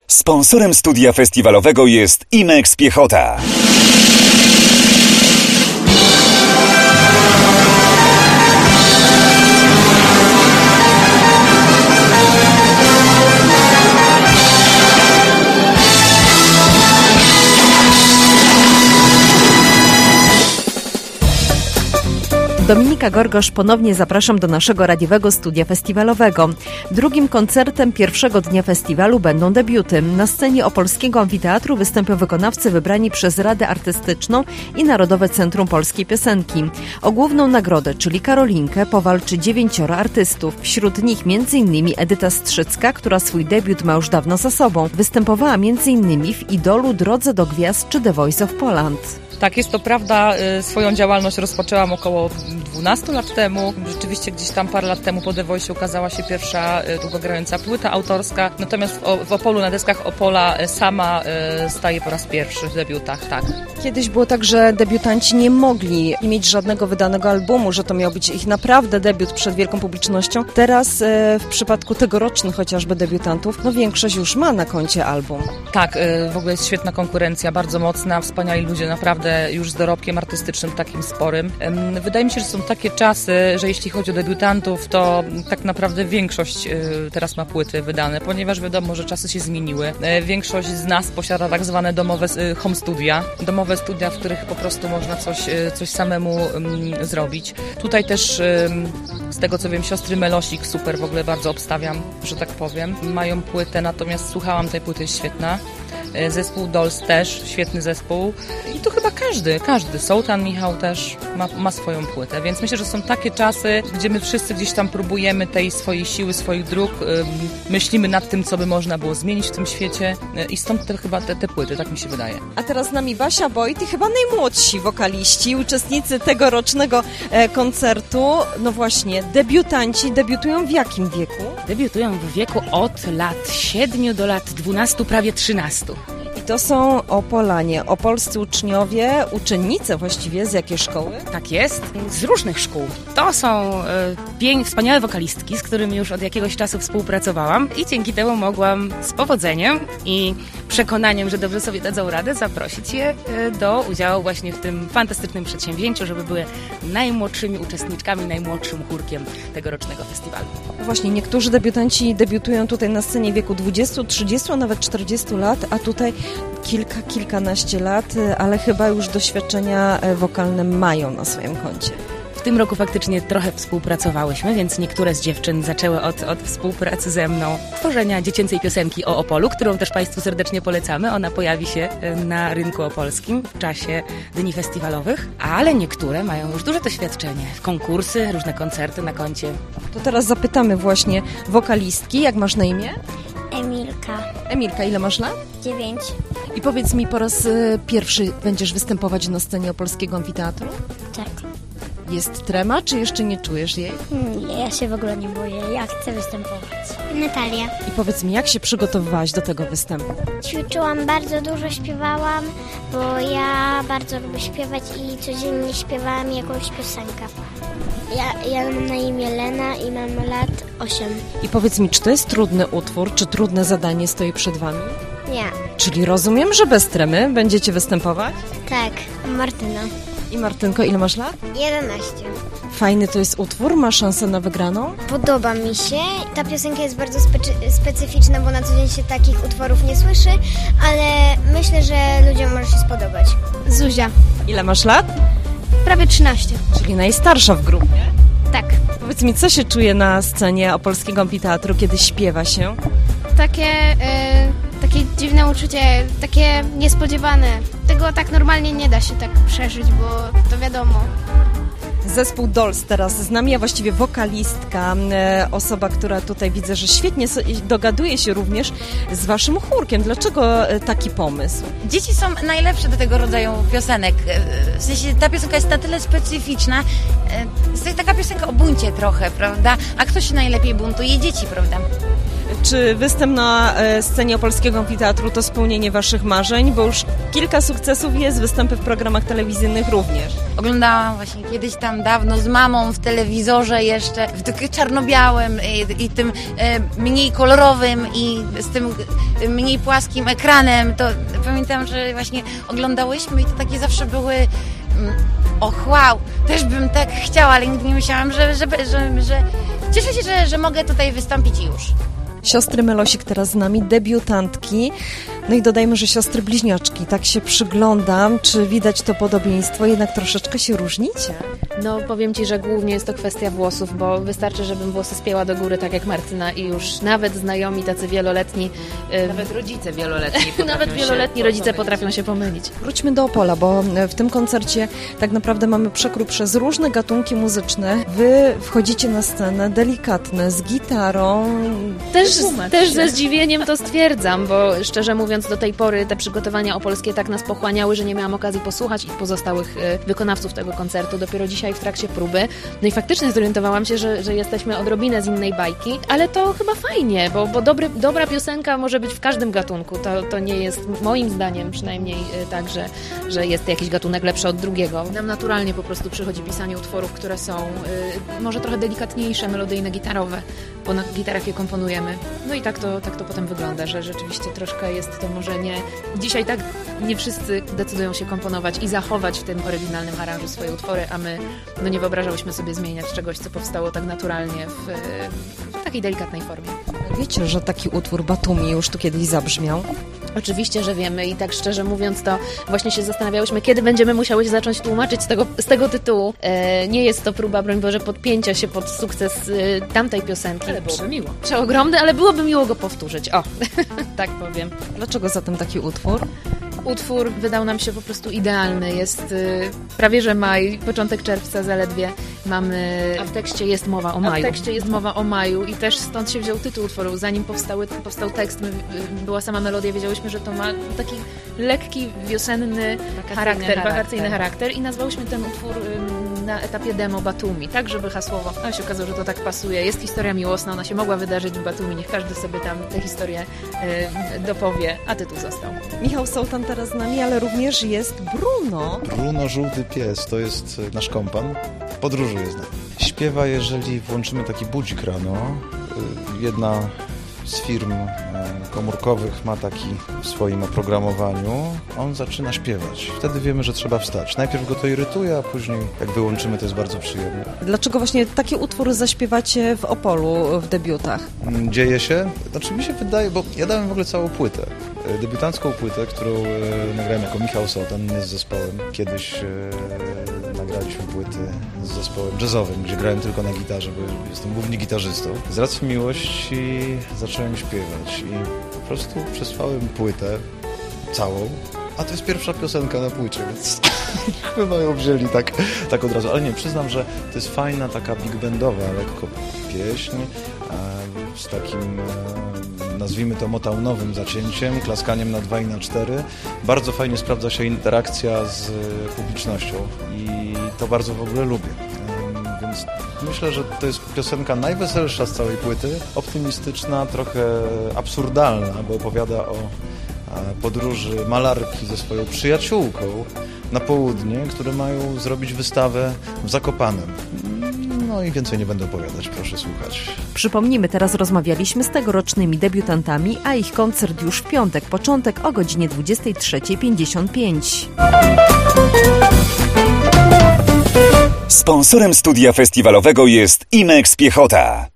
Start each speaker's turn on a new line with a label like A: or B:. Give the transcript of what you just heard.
A: Sponsorem studia festiwalowego jest Imex Piechota.
B: Dominika Gorgosz, ponownie zapraszam do naszego radiowego studia festiwalowego. Drugim koncertem pierwszego dnia festiwalu będą debiuty. Na scenie Opolskiego Amfiteatru wystąpią wykonawcy wybrani przez Radę Artystyczną i Narodowe Centrum Polskiej Piosenki. O główną nagrodę, czyli Karolinkę, powalczy 9 artystów. Wśród nich m.in. Edyta Strzycka, która swój debiut ma już dawno za sobą. Występowała m.in. w Idolu, Drodze do Gwiazd czy The Voice of Poland.
C: Tak, jest to prawda. Swoją działalność rozpoczęłam około 12 lat temu. Rzeczywiście gdzieś tam parę lat temu po The Voice ukazała się pierwsza długogrająca płyta autorska. Natomiast w Opolu, na deskach Opola sama staje po raz pierwszy w debiutach, tak.
B: Kiedyś było tak, że debiutanci nie mogli mieć żadnego wydanego albumu, że to miał być ich naprawdę debiut przed wielką publicznością. Teraz w przypadku tegorocznych chociażby debiutantów, większość już ma na koncie album.
C: Tak, w ogóle jest świetna konkurencja, bardzo mocna, wspaniali ludzie, naprawdę już z dorobkiem artystycznym takim sporym. Wydaje mi się, że są takie czasy, że jeśli chodzi o debiutantów, to tak naprawdę większość teraz ma płyty wydane, ponieważ wiadomo, że czasy się zmieniły. Większość z nas posiada tak zwane domowe home studia. Domowe studia, w których po prostu można coś samemu zrobić. Tutaj też, z tego co wiem, siostry Melosik super, w ogóle bardzo obstawiam, że tak powiem. Mają płytę, natomiast słuchałam tej płyty, jest świetna. Zespół Dolls też, świetny zespół. I tu chyba każdy. Sołtan Michał też ma swoją płytę, więc myślę, że są takie czasy, gdzie my wszyscy gdzieś tam próbujemy tej swojej siły, swoich dróg, myślimy nad tym, co by można było zmienić w tym świecie i stąd chyba te płyty, tak mi się wydaje.
B: A teraz z nami Basia Boyd i chyba najmłodsi wokaliści, uczestnicy tegorocznego koncertu. No właśnie, debiutanci debiutują w jakim wieku?
D: Debiutują w wieku od lat 7 do lat 12, prawie 13.
B: I to są Opolanie, opolscy uczniowie, uczennice właściwie, z jakiej szkoły?
D: Tak jest, z różnych szkół. To są wspaniałe wokalistki, z którymi już od jakiegoś czasu współpracowałam i dzięki temu mogłam z powodzeniem i przekonaniem, że dobrze sobie dadzą radę, zaprosić je do udziału właśnie w tym fantastycznym przedsięwzięciu, żeby były najmłodszymi uczestniczkami, najmłodszym chórkiem tegorocznego festiwalu.
B: Właśnie, niektórzy debiutanci debiutują tutaj na scenie w wieku 20, 30, a nawet 40 lat, a tutaj kilkanaście lat, ale chyba już doświadczenia wokalne mają na swoim koncie.
D: W tym roku faktycznie trochę współpracowałyśmy, więc niektóre z dziewczyn zaczęły od współpracy ze mną tworzenia dziecięcej piosenki o Opolu, którą też Państwu serdecznie polecamy. Ona pojawi się na rynku opolskim w czasie dni festiwalowych, ale niektóre mają już duże doświadczenie, konkursy, różne koncerty na koncie.
B: To teraz zapytamy właśnie wokalistki, jak masz na imię?
E: Emilka,
B: ile masz lat?
E: 9.
B: I powiedz mi, po raz pierwszy będziesz występować na scenie Opolskiego Amfiteatru?
E: Tak.
B: Jest trema, czy jeszcze nie czujesz jej?
E: Ja się w ogóle nie boję, ja chcę występować. Natalia.
B: I powiedz mi, jak się przygotowywałaś do tego występu?
E: Ćwiczyłam, bardzo dużo śpiewałam, bo ja bardzo lubię śpiewać i codziennie śpiewałam jakąś piosenkę. Ja mam na imię Lena i mam lat 8.
B: I powiedz mi, czy to jest trudny utwór, czy trudne zadanie stoi przed wami?
E: Nie.
B: Czyli rozumiem, że bez tremy będziecie występować?
E: Tak, Martyna.
B: I Martynko, ile masz lat?
E: 11.
B: Fajny to jest utwór, ma szansę na wygraną?
E: Podoba mi się. Ta piosenka jest bardzo specyficzna, bo na co dzień się takich utworów nie słyszy, ale myślę, że ludziom może się spodobać.
F: Zuzia.
B: Ile masz lat?
F: Prawie 13.
B: Czyli najstarsza w grupie.
F: Tak.
B: Powiedz mi, co się czuje na scenie Opolskiego Amfiteatru, kiedy śpiewa się?
F: Takie dziwne uczucie, takie niespodziewane. Tego tak normalnie nie da się tak przeżyć, bo to wiadomo.
B: Zespół Dolls teraz z nami, a właściwie wokalistka, osoba, która tutaj widzę, że świetnie dogaduje się również z waszym chórkiem. Dlaczego taki pomysł?
G: Dzieci są najlepsze do tego rodzaju piosenek. W sensie ta piosenka jest na tyle specyficzna. To jest taka piosenka o buncie trochę, prawda? A kto się najlepiej buntuje? Dzieci, prawda?
H: Czy występ na scenie Opolskiego Amfiteatru to spełnienie waszych marzeń? Bo już kilka sukcesów jest, występy w programach telewizyjnych również.
G: Oglądałam właśnie kiedyś tam dawno z mamą w telewizorze jeszcze, w takim czarno-białym i tym mniej kolorowym i z tym mniej płaskim ekranem. To pamiętam, że właśnie oglądałyśmy i to takie zawsze były wow, też bym tak chciała, ale nigdy nie myślałam, że cieszę się, że mogę tutaj wystąpić już.
B: Siostry Melosik teraz z nami, debiutantki. No i dodajmy, że siostry bliźniaczki. Tak się przyglądam, czy widać to podobieństwo, jednak troszeczkę się różnicie?
D: No powiem Ci, że głównie jest to kwestia włosów, bo wystarczy, żebym włosy spięła do góry, tak jak Martyna i już nawet znajomi tacy wieloletni...
C: Nawet rodzice wieloletni
D: nawet wieloletni rodzice potrafią się pomylić.
B: Wróćmy do Opola, bo w tym koncercie tak naprawdę mamy przekrój przez różne gatunki muzyczne. Wy wchodzicie na scenę delikatne, z gitarą.
D: Też ze zdziwieniem to stwierdzam, bo szczerze mówiąc do tej pory te przygotowania opolskie tak nas pochłaniały, że nie miałam okazji posłuchać ich pozostałych wykonawców tego koncertu. Dopiero dzisiaj w trakcie próby. No i faktycznie zorientowałam się, że jesteśmy odrobinę z innej bajki, ale to chyba fajnie, bo dobra piosenka może być w każdym gatunku. To nie jest moim zdaniem przynajmniej tak, że jest jakiś gatunek lepszy od drugiego. Nam naturalnie po prostu przychodzi pisanie utworów, które są może trochę delikatniejsze, melodyjne, gitarowe, bo na gitarach je komponujemy. No i tak to potem wygląda, że rzeczywiście troszkę jest to może nie... Dzisiaj tak nie wszyscy decydują się komponować i zachować w tym oryginalnym aranżu swoje utwory, a my nie wyobrażałyśmy sobie zmieniać czegoś, co powstało tak naturalnie w takiej delikatnej formie.
B: Wiecie, że taki utwór Batumi już tu kiedyś zabrzmiał?
D: Oczywiście, że wiemy i tak szczerze mówiąc to właśnie się zastanawiałyśmy, kiedy będziemy musiały się zacząć tłumaczyć z tego tytułu. Nie jest to próba, broń Boże, podpięcia się pod sukces tamtej piosenki.
C: Ale byłoby miło.
D: Przeogromny, ale byłoby miło go powtórzyć. O, tak powiem.
B: Dlaczego zatem taki utwór?
D: Utwór wydał nam się po prostu idealny. Jest prawie że maj, początek czerwca zaledwie mamy... A w tekście jest mowa o maju. W tekście jest mowa o maju i też stąd się wziął tytuł utworu. Zanim powstał tekst, była sama melodia, wiedziałyśmy, że to ma taki lekki, wiosenny wakacyjny charakter i nazwałyśmy ten utwór na etapie demo Batumi, tak żeby hasłowo, ale się okazało, że to tak pasuje. Jest historia miłosna, ona się mogła wydarzyć w Batumi, niech każdy sobie tam tę historię dopowie, a tytuł został.
B: Michał Sołtan teraz z nami, ale również jest Bruno.
I: Bruno, żółty pies, to jest nasz kompan. W podróży jest. Śpiewa, jeżeli włączymy taki budzik rano. Jedna z firm komórkowych ma taki w swoim oprogramowaniu. On zaczyna śpiewać. Wtedy wiemy, że trzeba wstać. Najpierw go to irytuje, a później jak wyłączymy, to jest bardzo przyjemne.
B: Dlaczego właśnie taki utwór zaśpiewacie w Opolu w debiutach?
I: Dzieje się? Znaczy mi się wydaje, bo ja dałem w ogóle całą płytę. Debiutancką płytę, którą nagrałem jako Michał Sołtan, nie z zespołem. Kiedyś nagraliśmy płyty z zespołem jazzowym, gdzie grałem tylko na gitarze, bo jestem głównie gitarzystą. Z racji miłości zacząłem śpiewać i po prostu przesłałem płytę całą, a to jest pierwsza piosenka na płycie, więc chyba ją wzięli tak od razu. Ale nie, przyznam, że to jest fajna, taka big bandowa lekko pieśń z takim, nazwijmy to motownowym zacięciem, klaskaniem na 2 i na 4. Bardzo fajnie sprawdza się interakcja z publicznością i to bardzo w ogóle lubię. Więc myślę, że to jest piosenka najweselsza z całej płyty, optymistyczna, trochę absurdalna, bo opowiada o podróży malarki ze swoją przyjaciółką na południe, które mają zrobić wystawę w Zakopanem. No i więcej nie będę opowiadać, proszę słuchać.
B: Przypomnijmy, teraz rozmawialiśmy z tegorocznymi debiutantami, a ich koncert już w piątek, początek o godzinie 23:55.
A: Sponsorem studia festiwalowego jest Imex Piechota.